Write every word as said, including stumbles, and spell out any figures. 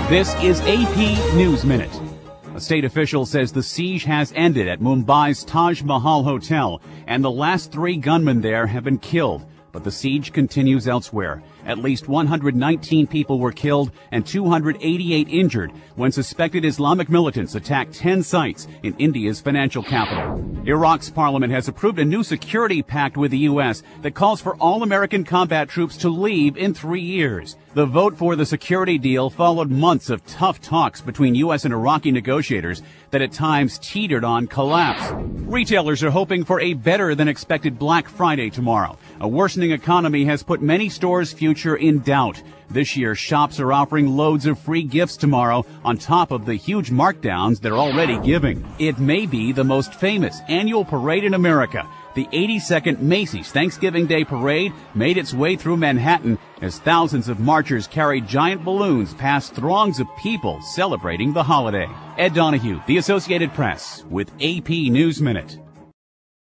This is A P News Minute. A state official says the siege has ended at Mumbai's Taj Mahal Hotel, and the last three gunmen there have been killed. But the siege continues elsewhere. At least one hundred nineteen people were killed and two hundred eighty-eight injured when suspected Islamic militants attacked ten sites in India's financial capital. Iraq's parliament has approved a new security pact with the U S that calls for all American combat troops to leave in three years. The vote for the security deal followed months of tough talks between U S and Iraqi negotiators that at times teetered on collapse. Retailers are hoping for a better than expected Black Friday tomorrow. A worsening economy has put many stores' future in doubt. This year, shops are offering loads of free gifts tomorrow on top of the huge markdowns they're already giving. It may be the most famous annual parade in America. The eighty-second Macy's Thanksgiving Day Parade made its way through Manhattan as thousands of marchers carried giant balloons past throngs of people celebrating the holiday. Ed Donahue, The Associated Press, with A P News Minute.